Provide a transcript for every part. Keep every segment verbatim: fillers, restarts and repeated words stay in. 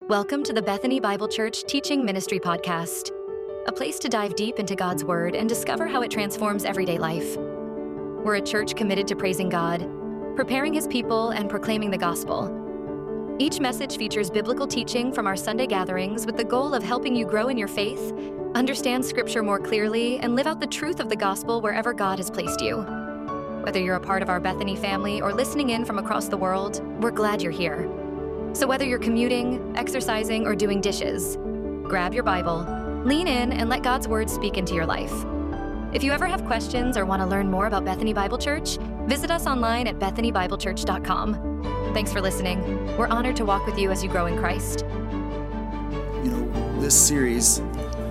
Welcome to the Bethany Bible Church Teaching Ministry Podcast, a place to dive deep into God's Word and discover how it transforms everyday life. We're a church committed to praising God, preparing His people, and proclaiming the gospel. Each message features biblical teaching from our Sunday gatherings with the goal of helping you grow in your faith, understand Scripture more clearly, and live out the truth of the gospel wherever God has placed you. Whether you're a part of our Bethany family or listening in from across the world, we're glad you're here. So whether you're commuting, exercising, or doing dishes, grab your Bible, lean in, and let God's Word speak into your life. If you ever have questions or want to learn more about Bethany Bible Church, visit us online at bethany bible church dot com. Thanks for listening. We're honored to walk with you as you grow in Christ. You know, this series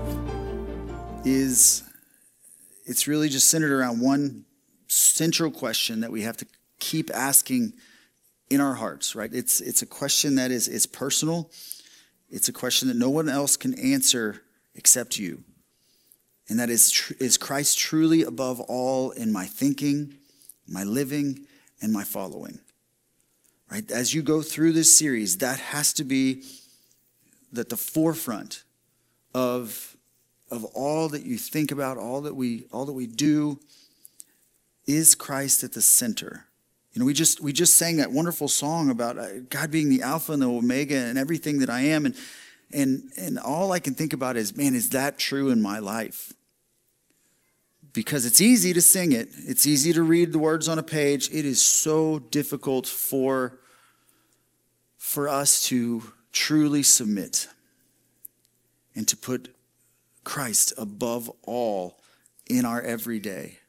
is, it's really just centered around one central question that we have to keep asking in our hearts, right? It's it's a question that is it's personal. It's a question that no one else can answer except you. And that is, tr- is Christ truly above all in my thinking, my living, and my following? Right? As you go through this series, that has to be at the forefront of, of all that you think about, all that we all that we do. Is Christ at the center? You know, we just we just sang that wonderful song about God being the Alpha and the Omega and everything that I am, and and and all I can think about is, man, is that true in my life? Because it's easy to sing it, it's easy to read the words on a page. It is so difficult for for us to truly submit and to put Christ above all in our everyday.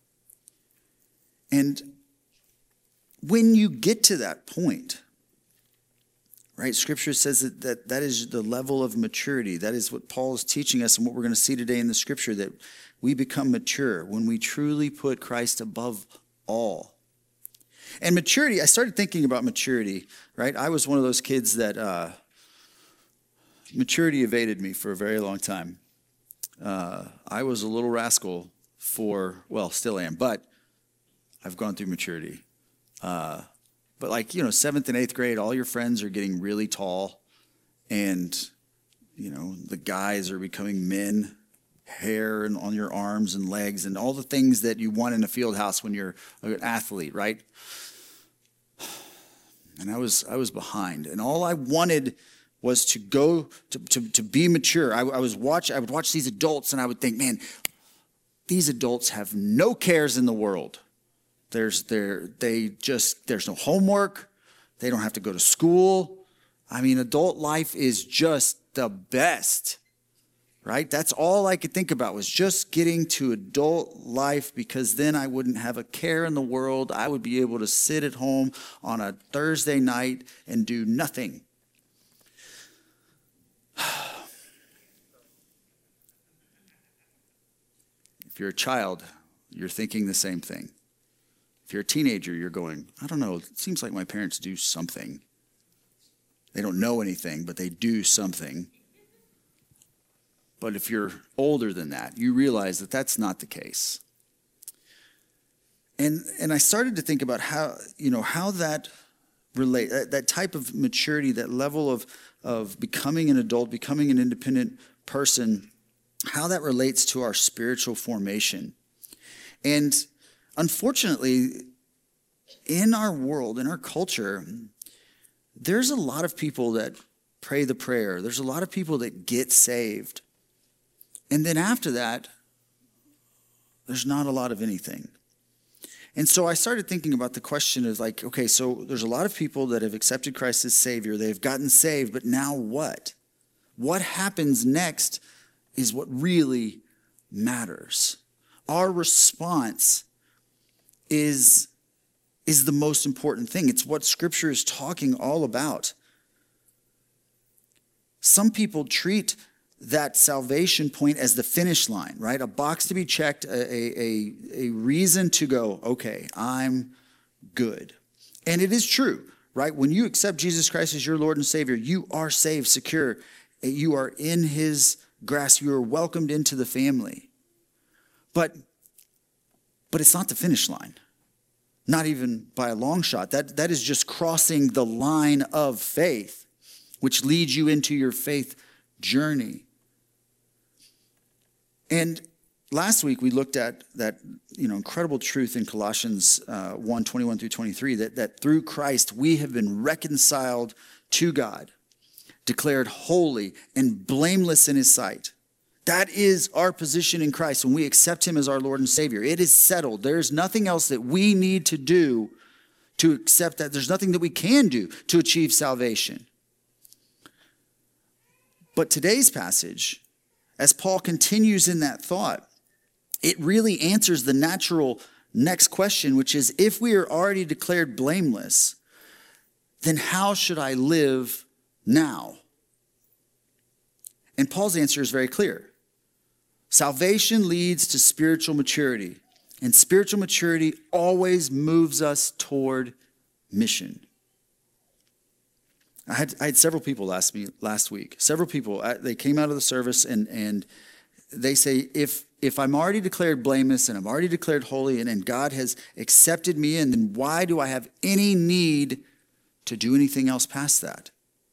And when you get to that point, right, Scripture says that, that that is the level of maturity. That is what Paul is teaching us and what we're going to see today in the Scripture, that we become mature when we truly put Christ above all. And maturity, I started thinking about maturity, right? I was one of those kids that uh, maturity evaded me for a very long time. Uh, I was a little rascal for, well, still am, but I've gone through maturity. Uh, but like, you know, seventh and eighth grade, all your friends are getting really tall, and, you know, the guys are becoming men, hair and on your arms and legs and all the things that you want in a field house when you're an athlete, right? And I was, I was behind, and all I wanted was to go to, to, to be mature. I, I was watch, I would watch these adults and I would think, man, these adults have no cares in the world. There's there they just there's no homework. They don't have to go to school. I mean, adult life is just the best, right? That's all I could think about was just getting to adult life, because then I wouldn't have a care in the world. I would be able to sit at home on a Thursday night and do nothing. If you're a child, you're thinking the same thing. If you're a teenager, you're going, I don't know, it seems like my parents do something. They don't know anything, but they do something. But if you're older than that, you realize that that's not the case. And and I started to think about how, you know, how that relate, that, that type of maturity, that level of, of becoming an adult, becoming an independent person, how that relates to our spiritual formation. And unfortunately, in our world, in our culture, there's a lot of people that pray the prayer. There's a lot of people that get saved. And then after that, there's not a lot of anything. And so I started thinking about the question of like, okay, so there's a lot of people that have accepted Christ as Savior. They've gotten saved, but now what? What happens next is what really matters. Our response is, is the most important thing. It's what Scripture is talking all about. Some people treat that salvation point as the finish line, right? A box to be checked, a, a, a reason to go, okay, I'm good. And it is true, right? When you accept Jesus Christ as your Lord and Savior, you are saved, secure. You are in His grasp. You are welcomed into the family. But But it's not the finish line. Not even by a long shot. That, that is just crossing the line of faith. which leads you into your faith journey. And last week we looked at that, you know, incredible truth in Colossians uh, one, twenty-one through twenty-three, that, that through Christ we have been reconciled to God, declared holy and blameless in his sight. That is our position in Christ when we accept him as our Lord and Savior. It is settled. There's nothing else that we need to do to accept that. There's nothing that we can do to achieve salvation. But today's passage, as Paul continues in that thought, it really answers the natural next question, which is, if we are already declared blameless, then how should I live now? And Paul's answer is very clear. Salvation leads to spiritual maturity, and spiritual maturity always moves us toward mission. I had, I had several people ask me last week, several people, they came out of the service and, and they say, if if I'm already declared blameless and I'm already declared holy and, and God has accepted me, and then why do I have any need to do anything else past that?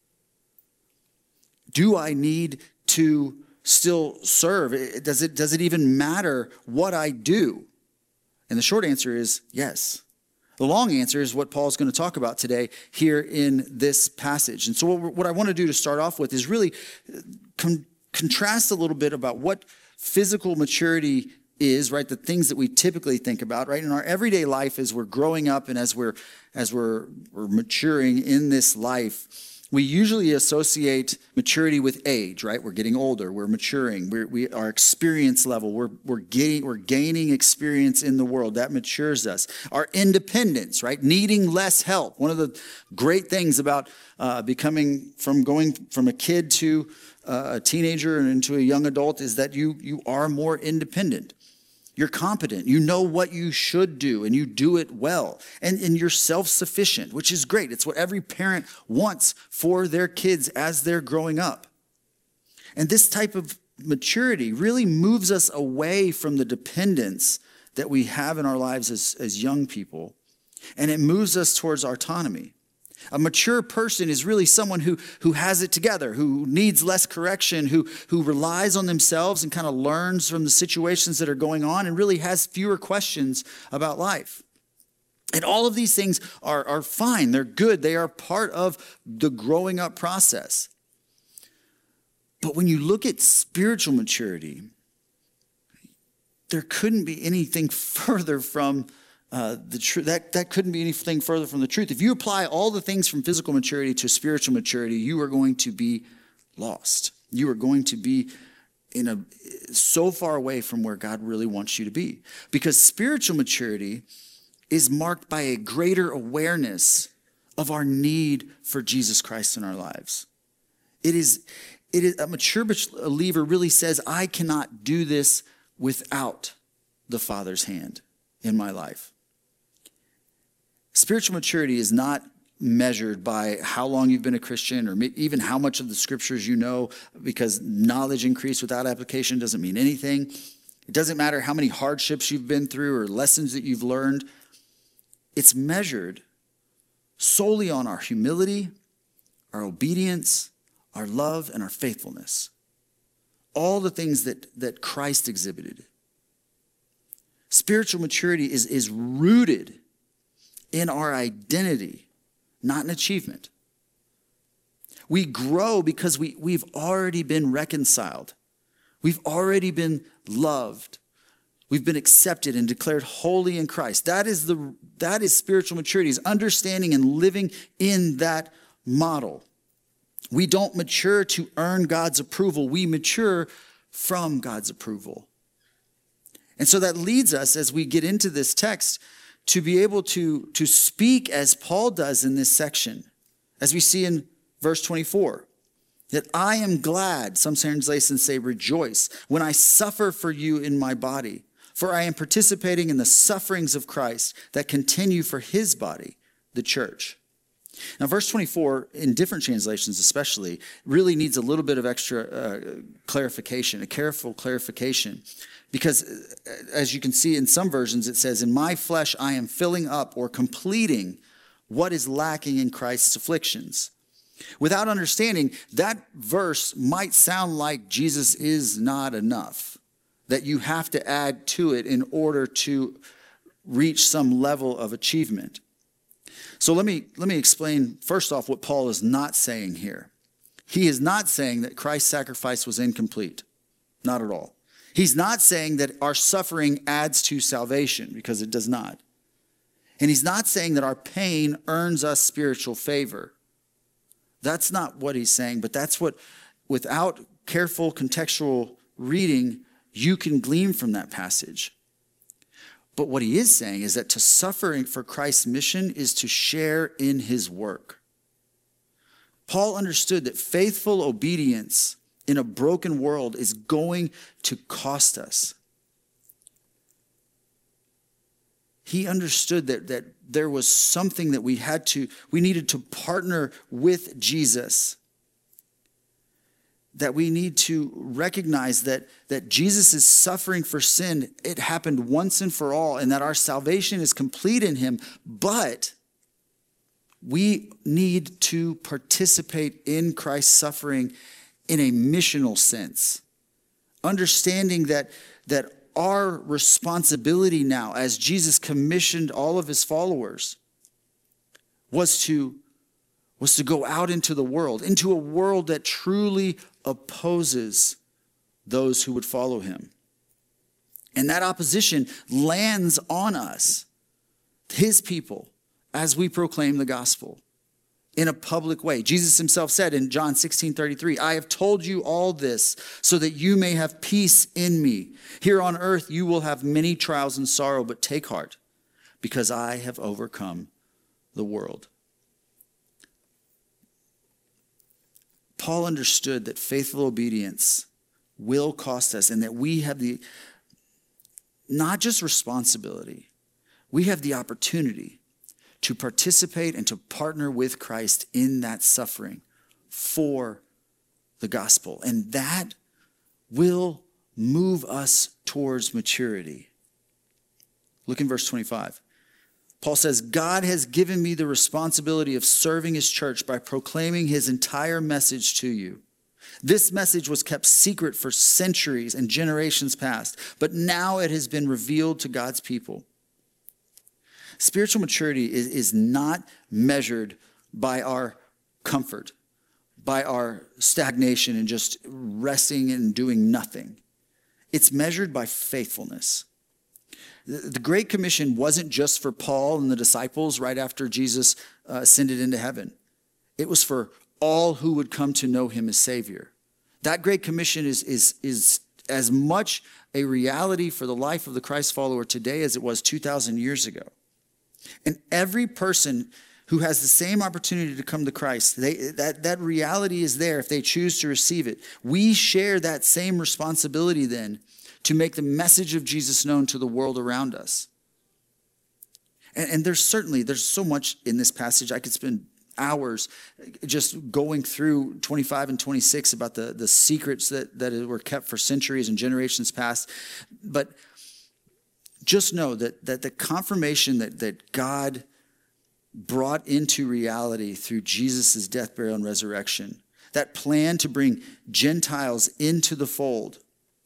Do I need to still serve? Does it, does it even matter what I do? And the short answer is yes. The long answer is what Paul's going to talk about today here in this passage. And so what, what I want to do to start off with is really con- contrast a little bit about what physical maturity is, right? The things that we typically think about, right? In our everyday life as we're growing up and as we're as we're, we're maturing in this life, we usually associate maturity with age, right? We're getting older, we're maturing, we're, we our experience level, we're we're getting we're gaining experience in the world. That matures us. Our independence, right? Needing less help. One of the great things about uh, becoming from going from a kid to uh, a teenager and into a young adult is that you you are more independent. You're competent. You know what you should do, and you do it well. And, and you're self-sufficient, which is great. It's what every parent wants for their kids as they're growing up. And this type of maturity really moves us away from the dependence that we have in our lives as, as young people, and it moves us towards autonomy. A mature person is really someone who, who has it together, who needs less correction, who, who relies on themselves and kind of learns from the situations that are going on and really has fewer questions about life. And all of these things are, are fine. They're good. They are part of the growing up process. But when you look at spiritual maturity, there couldn't be anything further from Uh, the truth. That, that couldn't be anything further from the truth. If you apply all the things from physical maturity to spiritual maturity, you are going to be lost. You are going to be in a so far away from where God really wants you to be. Because spiritual maturity is marked by a greater awareness of our need for Jesus Christ in our lives. It is, it is a mature believer really says, I cannot do this without the Father's hand in my life. Spiritual maturity is not measured by how long you've been a Christian or even how much of the scriptures you know, because knowledge increased without application doesn't mean anything. It doesn't matter how many hardships you've been through or lessons that you've learned. It's measured solely on our humility, our obedience, our love, and our faithfulness. All the things that, that Christ exhibited. Spiritual maturity is, is rooted in our identity, not in achievement. We grow because we, we've already been reconciled. We've already been loved. We've been accepted and declared holy in Christ. That is the that is spiritual maturity, is understanding and living in that model. We don't mature to earn God's approval. We mature from God's approval. And so that leads us, as we get into this text, to be able to, to speak as Paul does in this section, as we see in verse twenty-four, that I am glad, some translations say rejoice, when I suffer for you in my body, for I am participating in the sufferings of Christ that continue for his body, the church. Now, verse twenty-four, in different translations especially, really needs a little bit of extra uh, clarification, a careful clarification. Because as you can see in some versions, it says, in my flesh I am filling up or completing what is lacking in Christ's afflictions. Without understanding, that verse might sound like Jesus is not enough, that you have to add to it in order to reach some level of achievement. So let me, let me explain first off what Paul is not saying here. He is not saying that Christ's sacrifice was incomplete. Not at all. He's not saying that our suffering adds to salvation, because it does not. And he's not saying that our pain earns us spiritual favor. That's not what he's saying, but that's what, without careful contextual reading, you can glean from that passage. But what he is saying is that to suffer for Christ's mission is to share in his work. Paul understood that faithful obedience in a broken world is going to cost us. He understood that, that there was something that we had to, we needed to partner with Jesus. That we need to recognize that, that Jesus' suffering for sin, it happened once and for all, and that our salvation is complete in him. But we need to participate in Christ's suffering in a missional sense. Understanding that, that our responsibility now, as Jesus commissioned all of his followers, was to, was to go out into the world, into a world that truly opposes those who would follow him. And that opposition lands on us, his people, as we proclaim the gospel in a public way. Jesus himself said in John sixteen thirty-three, I have told you all this so that you may have peace in me. Here on earth you will have many trials and sorrow, but take heart, because I have overcome the world. Paul understood that faithful obedience will cost us, and that we have the, not just responsibility, we have the opportunity to participate and to partner with Christ in that suffering for the gospel. And that will move us towards maturity. Look in verse twenty-five. Paul says, God has given me the responsibility of serving his church by proclaiming his entire message to you. This message was kept secret for centuries and generations past, but now it has been revealed to God's people. Spiritual maturity is, is not measured by our comfort, by our stagnation and just resting and doing nothing. It's measured by faithfulness. The Great Commission wasn't just for Paul and the disciples right after Jesus uh, ascended into heaven. It was for all who would come to know him as Savior. That Great Commission is, is, is as much a reality for the life of the Christ follower today as it was two thousand years ago. And every person who has the same opportunity to come to Christ, they, that, that reality is there if they choose to receive it. We share that same responsibility then to make the message of Jesus known to the world around us. And, and there's certainly, there's so much in this passage. I could spend hours just going through twenty-five and twenty-six about the, the secrets that, that were kept for centuries and generations past. But just know that, that the confirmation that, that God brought into reality through Jesus' death, burial, and resurrection, that plan to bring Gentiles into the fold,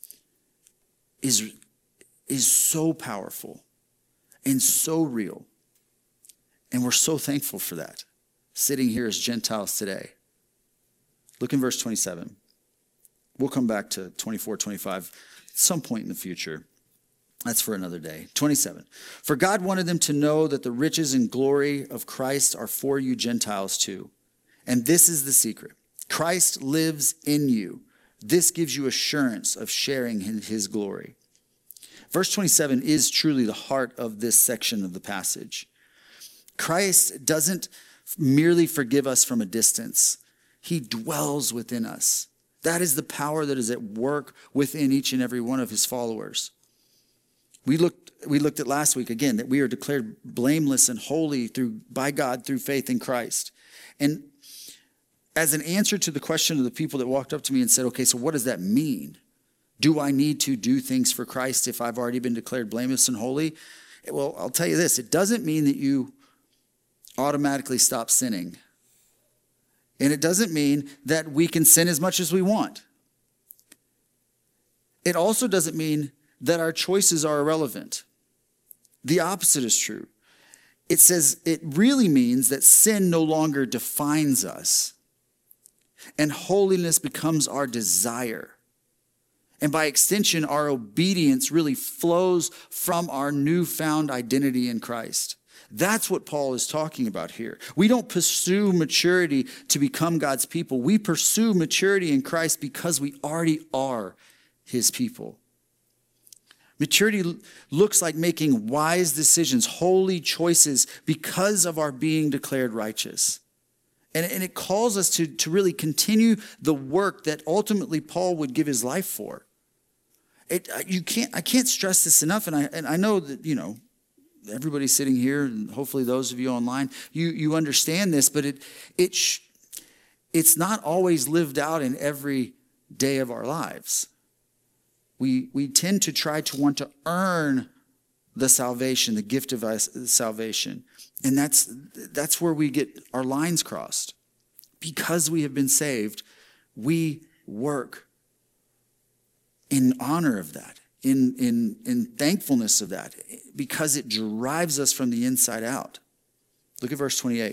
is, is so powerful and so real. And we're so thankful for that, sitting here as Gentiles today. Look in verse twenty-seven. We'll come back to twenty-four, twenty-five at some point in the future. That's for another day. twenty-seven. For God wanted them to know that the riches and glory of Christ are for you Gentiles too. And this is the secret. Christ lives in you. This gives you assurance of sharing in his glory. Verse twenty-seven is truly the heart of this section of the passage. Christ doesn't merely forgive us from a distance. He dwells within us. That is the power that is at work within each and every one of his followers. We looked, we looked at last week again that we are declared blameless and holy through by God through faith in Christ. And as an answer to the question of the people that walked up to me and said, okay, so what does that mean? Do I need to do things for Christ if I've already been declared blameless and holy? Well, I'll tell you this. It doesn't mean that you automatically stop sinning. And it doesn't mean that we can sin as much as we want. It also doesn't mean that our choices are irrelevant. The opposite is true. It says it really means that sin no longer defines us, and holiness becomes our desire. And by extension, our obedience really flows from our newfound identity in Christ. That's what Paul is talking about here. We don't pursue maturity to become God's people. We pursue maturity in Christ because we already are his people. Maturity looks like making wise decisions, holy choices because of our being declared righteous. And, and it calls us to, to really continue the work that ultimately Paul would give his life for. It, you can't, I can't stress this enough, and I, and I know that, you know, everybody sitting here, and hopefully those of you online, you, you understand this, but it, it sh, it's not always lived out in every day of our lives. We, we tend to try to want to earn the salvation, the gift of us, salvation. And that's, that's where we get our lines crossed. Because we have been saved, we work in honor of that, in, in, in thankfulness of that, because it drives us from the inside out. Look at verse twenty-eight.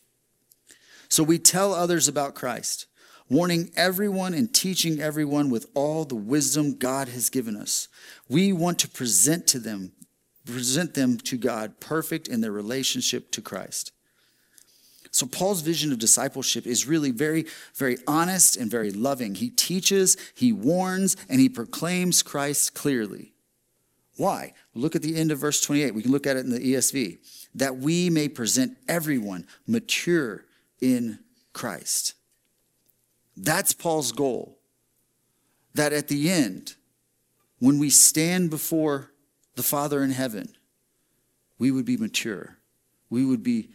So we tell others about Christ, warning everyone and teaching everyone with all the wisdom God has given us. We want to present to them, present them to God perfect in their relationship to Christ. So Paul's vision of discipleship is really very, very honest and very loving. He teaches, he warns, and he proclaims Christ clearly. Why? Look at the end of verse twenty-eight. We can look at it in the E S V. That we may present everyone mature in Christ. That's Paul's goal. That at the end, when we stand before the Father in heaven, we would be mature. We would be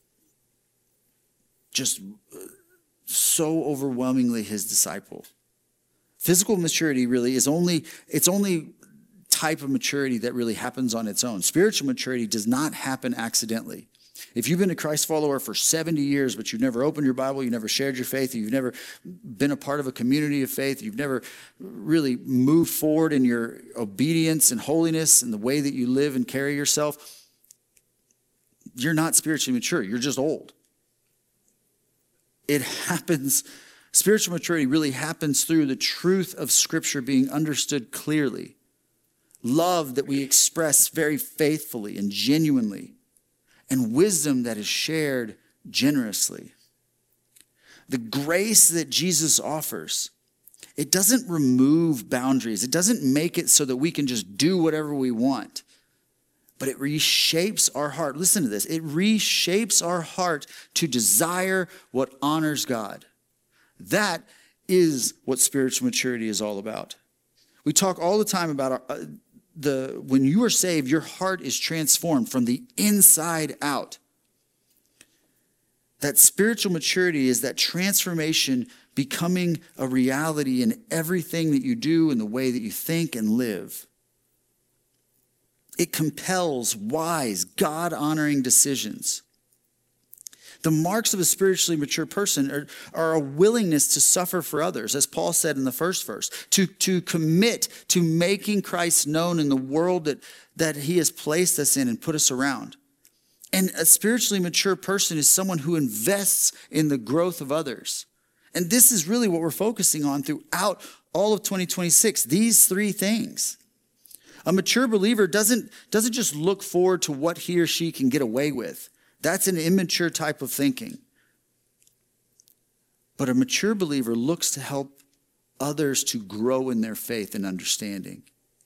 just so overwhelmingly his disciple. Physical maturity really is only, it's only type of maturity that really happens on its own. Spiritual maturity does not happen accidentally. If you've been a Christ follower for seventy years, but you've never opened your Bible, you've never shared your faith, you've never been a part of a community of faith, you've never really moved forward in your obedience and holiness and the way that you live and carry yourself, you're not spiritually mature. You're just old. It happens, spiritual maturity really happens through the truth of Scripture being understood clearly. Love that we express very faithfully and genuinely. And wisdom that is shared generously. The grace that Jesus offers, it doesn't remove boundaries. It doesn't make it so that we can just do whatever we want. But it reshapes our heart. Listen to this. It reshapes our heart to desire what honors God. That is what spiritual maturity is all about. We talk all the time about our, uh, the when you are saved, your heart is transformed from the inside out. That spiritual maturity is that transformation becoming a reality in everything that you do and the way that you think and live. It compels wise, God-honoring decisions. The marks of a spiritually mature person are, are a willingness to suffer for others, as Paul said in the first verse, to, to commit to making Christ known in the world that, that he has placed us in and put us around. And a spiritually mature person is someone who invests in the growth of others. And this is really what we're focusing on throughout all of twenty twenty-six, these three things. A mature believer doesn't, doesn't just look forward to what he or she can get away with. That's an immature type of thinking. But a mature believer looks to help others to grow in their faith and understanding.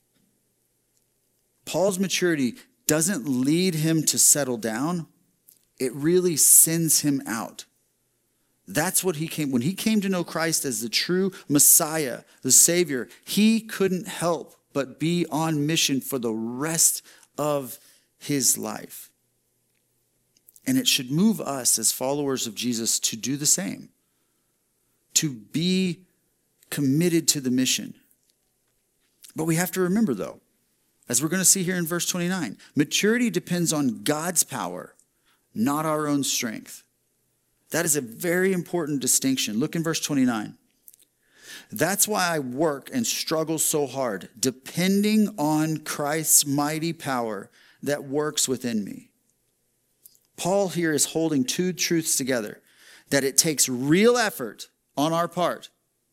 Paul's maturity doesn't lead him to settle down. It really sends him out. That's what he came, when he came to know Christ as the true Messiah, the Savior, he couldn't help but be on mission for the rest of his life. And it should move us as followers of Jesus to do the same, to be committed to the mission. But we have to remember, though, as we're going to see here in verse twenty-nine, maturity depends on God's power, not our own strength. That is a very important distinction. Look in verse twenty-nine. That's why I work and struggle so hard, depending on Christ's mighty power that works within me. Paul here is holding two truths together, that it takes real effort on our part,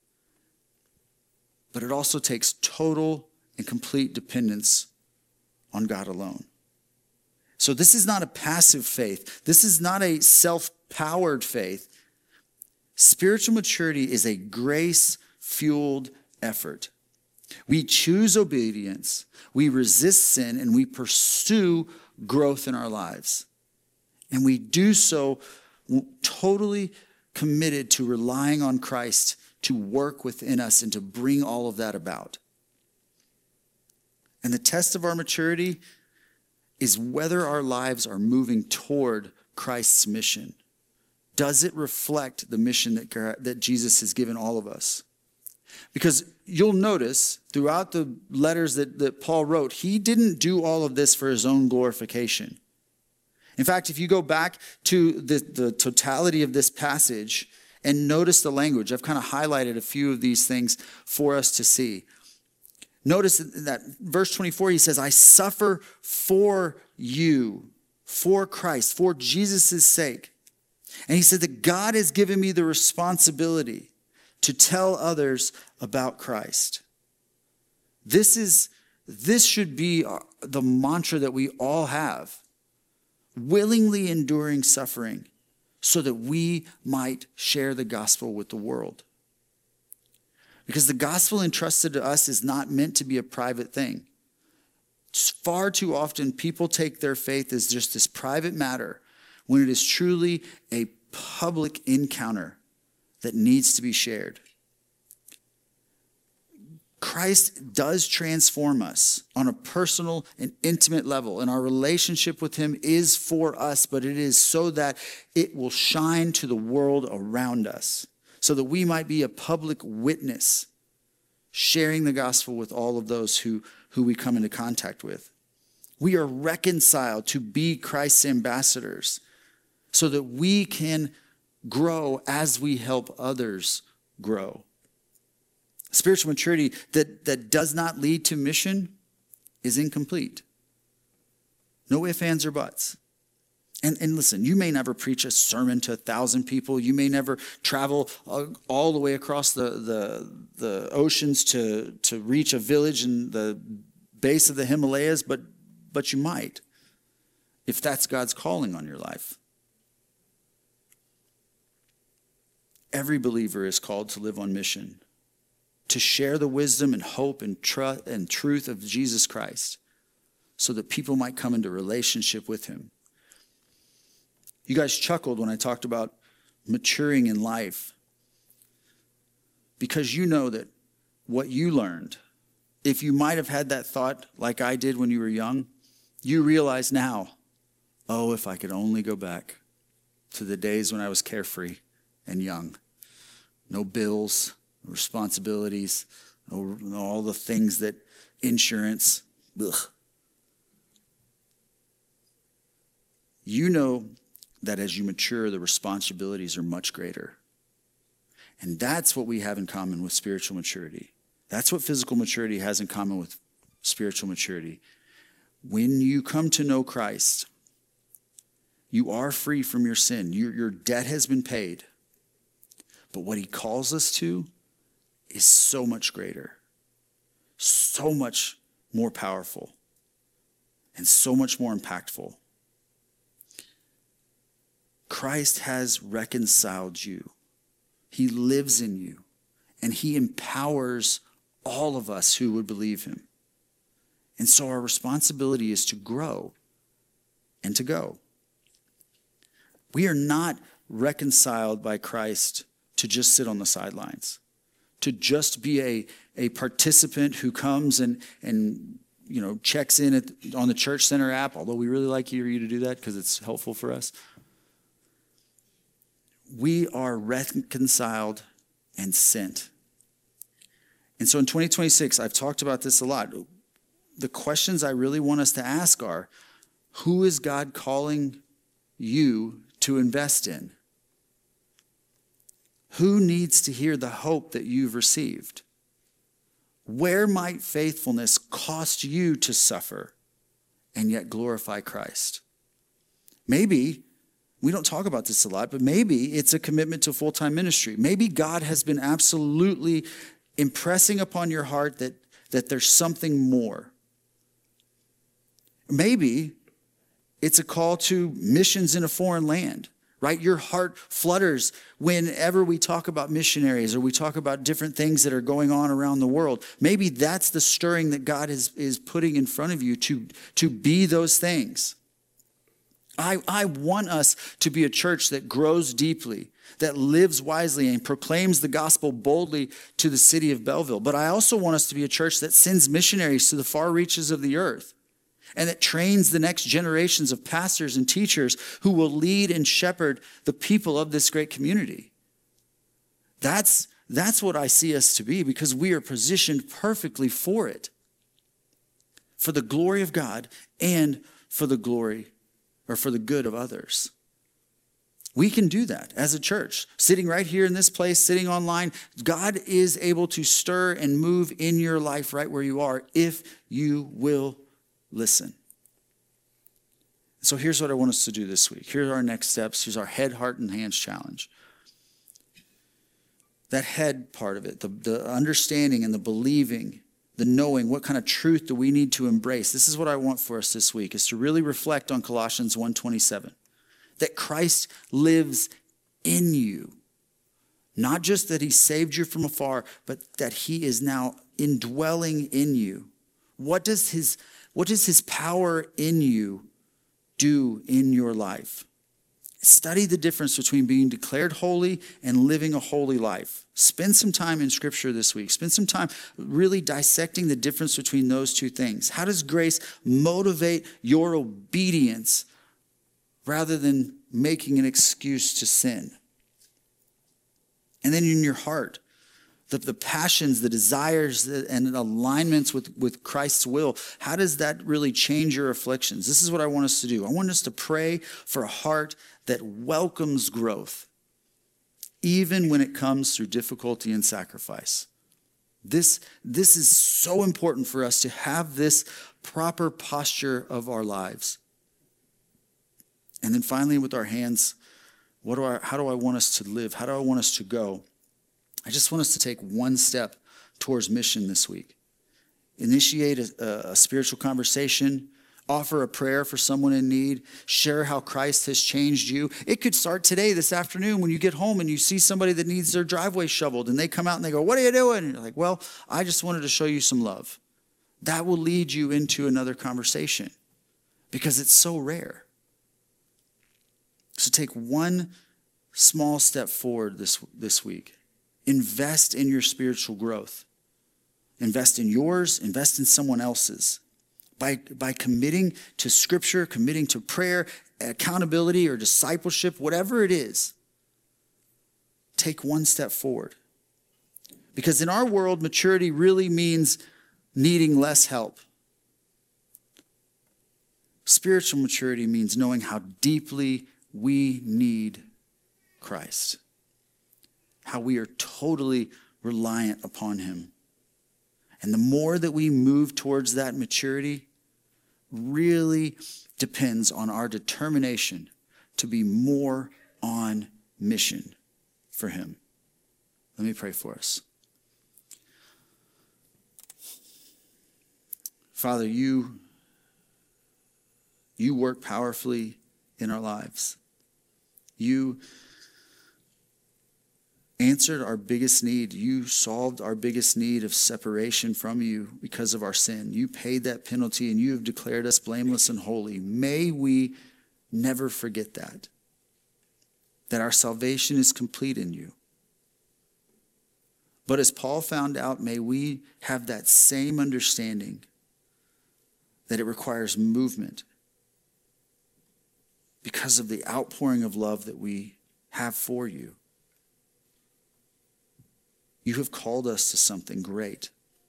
but it also takes total and complete dependence on God alone. So this is not a passive faith. This is not a self-powered faith. Spiritual maturity is a grace-fueled effort. We choose obedience, we resist sin, and we pursue growth in our lives. And we do so totally committed to relying on Christ to work within us and to bring all of that about. And the test of our maturity is whether our lives are moving toward Christ's mission. Does it reflect the mission that, that Jesus has given all of us? Because you'll notice throughout the letters that, that Paul wrote, he didn't do all of this for his own glorification. In fact, if you go back to the, the totality of this passage and notice the language, I've kind of highlighted a few of these things for us to see. Notice that verse twenty-four, he says, I suffer for you, for Christ, for Jesus' sake. And he said that God has given me the responsibility to tell others about Christ. This is, this should be the mantra that we all have. Willingly enduring suffering so that we might share the gospel with the world. Because the gospel entrusted to us is not meant to be a private thing. Far too often, people take their faith as just this private matter when it is truly a public encounter that needs to be shared. Christ does transform us on a personal and intimate level, and our relationship with him is for us, but it is so that it will shine to the world around us, so that we might be a public witness, sharing the gospel with all of those who, who we come into contact with. We are reconciled to be Christ's ambassadors, so that we can grow as we help others grow. Spiritual maturity that, that does not lead to mission is incomplete. No ifs, ands, or buts. And, and listen, you may never preach a sermon to a thousand people. You may never travel all the way across the, the, the oceans to, to reach a village in the base of the Himalayas, but, but you might, if that's God's calling on your life. Every believer is called to live on mission, to share the wisdom and hope and trust and truth of Jesus Christ so that people might come into relationship with him. You guys chuckled when I talked about maturing in life because you know that what you learned, if you might have had that thought like I did when you were young, you realize now, oh, if I could only go back to the days when I was carefree and young. No bills, no responsibilities, no, no, all the things that insurance, ugh. You know that as you mature, the responsibilities are much greater. And that's what we have in common with spiritual maturity. That's what physical maturity has in common with spiritual maturity. When you come to know Christ, you are free from your sin. Your, your debt has been paid. But what he calls us to is so much greater, so much more powerful, and so much more impactful. Christ has reconciled you. He lives in you, and he empowers all of us who would believe him. And so our responsibility is to grow and to go. We are not reconciled by Christ to just sit on the sidelines, to just be a, a participant who comes and, and you know, checks in at, on the Church Center app, although we really like you, you to do that because it's helpful for us. We are reconciled and sent. And so in twenty twenty-six, I've talked about this a lot. The questions I really want us to ask are, who is God calling you to invest in? Who needs to hear the hope that you've received? Where might faithfulness cost you to suffer and yet glorify Christ? Maybe, we don't talk about this a lot, but maybe it's a commitment to full-time ministry. Maybe God has been absolutely impressing upon your heart that, that there's something more. Maybe it's a call to missions in a foreign land, right? Your heart flutters whenever we talk about missionaries or we talk about different things that are going on around the world. Maybe that's the stirring that God is, is putting in front of you to, to be those things. I, I want us to be a church that grows deeply, that lives wisely and proclaims the gospel boldly to the city of Belleville. But I also want us to be a church that sends missionaries to the far reaches of the earth and that trains the next generations of pastors and teachers who will lead and shepherd the people of this great community. That's, that's what I see us to be, because we are positioned perfectly for it, for the glory of God and for the glory or for the good of others. We can do that as a church, sitting right here in this place, sitting online. God is able to stir and move in your life right where you are if you will listen. So here's what I want us to do this week. Here are our next steps. Here's our head, heart, and hands challenge. That head part of it, the, the understanding and the believing, the knowing, what kind of truth do we need to embrace? This is what I want for us this week, is to really reflect on Colossians one twenty-seven. That Christ lives in you. Not just that he saved you from afar, but that he is now indwelling in you. What does his, what does his power in you do in your life? Study the difference between being declared holy and living a holy life. Spend some time in Scripture this week. Spend some time really dissecting the difference between those two things. How does grace motivate your obedience rather than making an excuse to sin? And then in your heart, the, the passions, the desires, and alignments with, with Christ's will, how does that really change your afflictions? This is what I want us to do. I want us to pray for a heart that welcomes growth, even when it comes through difficulty and sacrifice. This, this is so important for us to have this proper posture of our lives. And then finally, with our hands, what do I, how do I want us to live? How do I want us to go? I just want us to take one step towards mission this week. Initiate a, a spiritual conversation. Offer a prayer for someone in need. Share how Christ has changed you. It could start today, this afternoon, when you get home and you see somebody that needs their driveway shoveled and they come out and they go, "What are you doing?" And you're like, "Well, I just wanted to show you some love." That will lead you into another conversation because it's so rare. So take one small step forward this, this week. Invest in your spiritual growth. Invest in yours. Invest in someone else's. By, by committing to Scripture, committing to prayer, accountability, or discipleship, whatever it is, take one step forward. Because in our world, maturity really means needing less help. Spiritual maturity means knowing how deeply we need Christ, how we are totally reliant upon him. And the more that we move towards that maturity really depends on our determination to be more on mission for him. Let me pray for us. Father, you, you work powerfully in our lives. You answered our biggest need. You solved our biggest need of separation from you because of our sin. You paid that penalty and you have declared us blameless and holy. May we never forget that, that our salvation is complete in you. But as Paul found out, may we have that same understanding that it requires movement because of the outpouring of love that we have for you. You have called us to something great.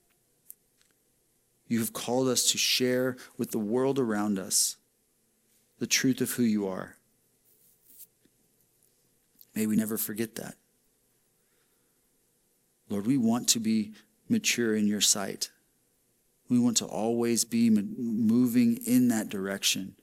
You have called us to share with the world around us the truth of who you are. May we never forget that. Lord, we want to be mature in your sight. We want to always be moving in that direction.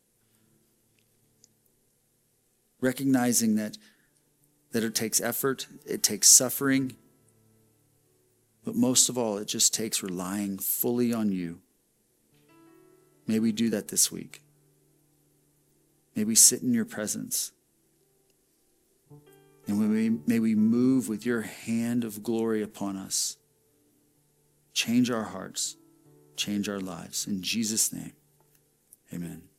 Recognizing that, that it takes effort, it takes suffering, but most of all, it just takes relying fully on you. May we do that this week. May we sit in your presence. And may we, may we move with your hand of glory upon us. Change our hearts. Change our lives. In Jesus' name, amen.